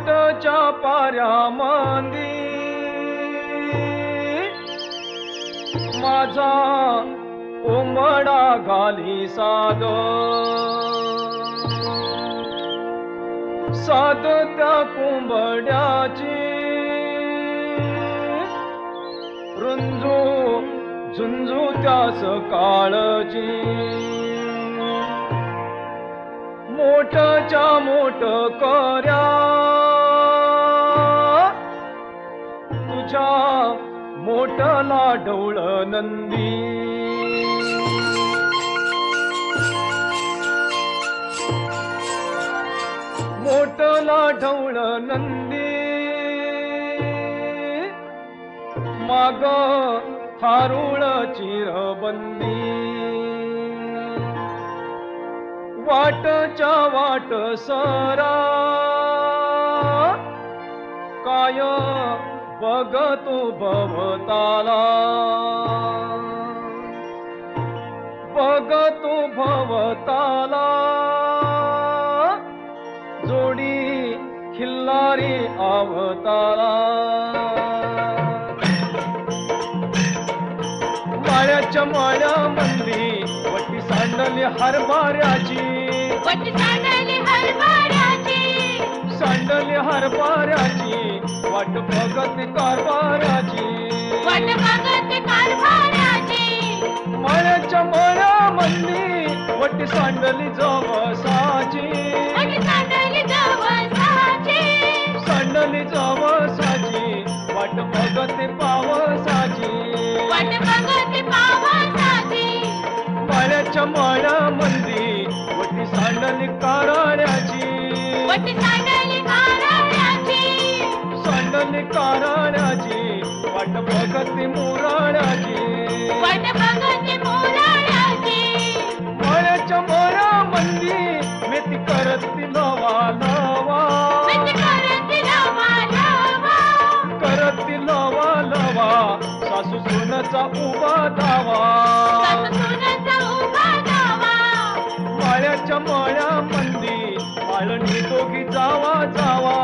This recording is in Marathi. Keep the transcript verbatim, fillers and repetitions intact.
मोठच्या पाऱ्यामंदी माझा कोंबडा घाली साद साद त्या कोंबड्याची रुंजू झुंजू त्यास काळजी मोठच्या मोठ कर्या तुझ्या मोठला ढवळ नंदी मोठला ढवळ नंदी माग थारुळ चिरबंदी वाटच्या वाट सरा काय बघतो भवताला बघतो भवताला जोडी खिल्लारी अवतारा माळ्याच्या माळ्यामंदी वटी सांडली हरभऱ्याची वटी सांडली हरभऱ्याची सांडली हरभऱ्याची वाट बघत कारभाराची वाट बघत कारभाराची माळ्याच्या माळ्यामंदी वटी सांडली जवसाची वटी सांडली जवसाची सांडली जवसाची वाट बघत पावसाची वाट बघत पावसाची माळ्याच्या माळ्यामंदी वटी सांडली कारण्याची वटी सांडली कारण्याची सांडली कारण्याची वाट बघत मुराण्याची वाट बघत मुराण्याची माळ्याच्या माळ्यामंदी मेथी करती लवा लवा मेथी करती लवा लवा करती लवा लवा सासू सोनाचा उभा दावा सासू सोनाचा उभा दावा माळ्याच्या माळ्यामंदी माळणी दोघी जावा जावा